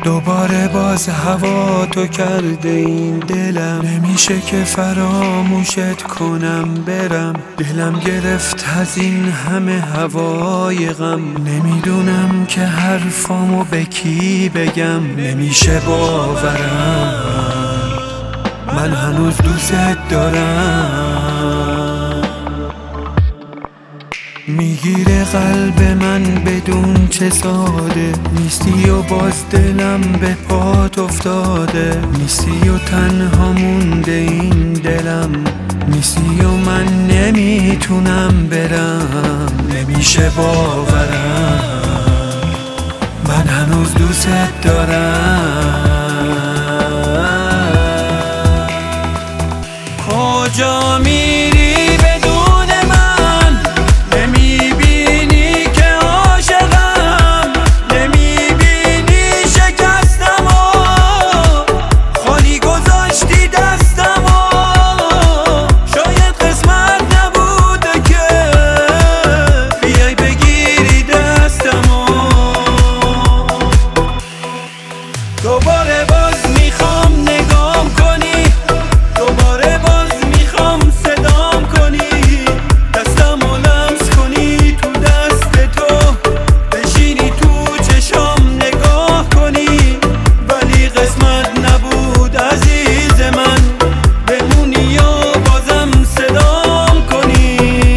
دوباره باز هوا تو کرده این دلم، نمیشه که فراموشت کنم برم. دلم گرفت از این همه هوای غم، نمیدونم که حرفامو به کی بگم. نمیشه باورم من هنوز دوست دارم. میگیره قلب من بدون چه ساده نیستی و باز دلم به پات افتاده. نیستی و تنها مونده این دلم، نیستی و من نمیتونم برم. نمیشه باورم من هنوز دوست دارم. کجا میری بدون من؟ نمیبینی که عاشقم، نمیبینی شکستمو، خالی گذاشتی دستمو. شاید قسمت نبوده که بیای بگیری دستمو. دوباره باز میخوام نگام کنی، دوباره باز میخوام صدام کنی، دستمو لمس کنی تو دست تو، بشینی تو چشام نگاه کنی. ولی قسمت نبود عزیز من بمونی و بازم صدام کنی.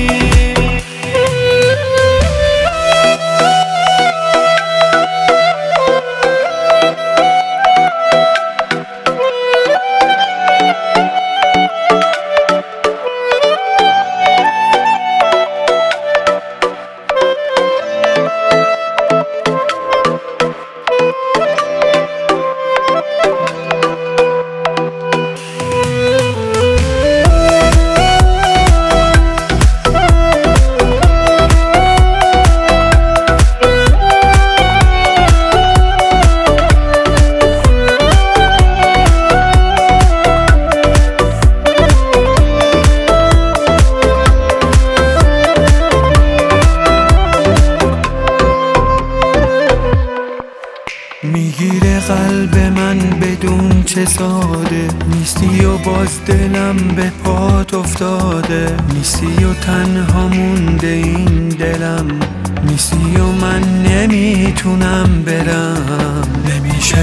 میگیره قلب من بدون چه ساده نیستی و باز دلم به پات افتاده. نیستی و تنها مونده این دلم، نیستی و من نمیتونم برم. نمیشه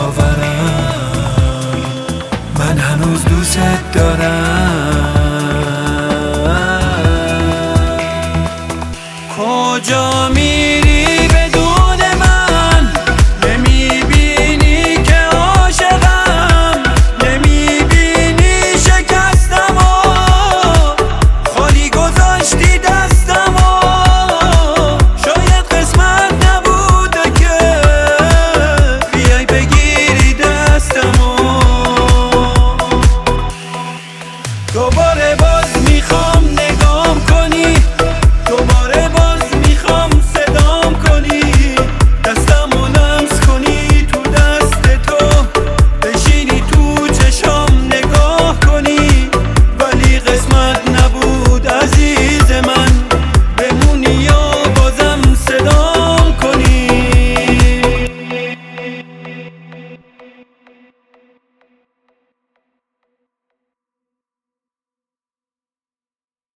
باورم من هنوز دوست دارم. کجا میری بدون من؟ نمیبینی که عاشقم، نمیبینی شکستمو، خالی گذاشتی دستمو. شاید قسمت نبوده که بیای بگیری دستمو. دوباره باز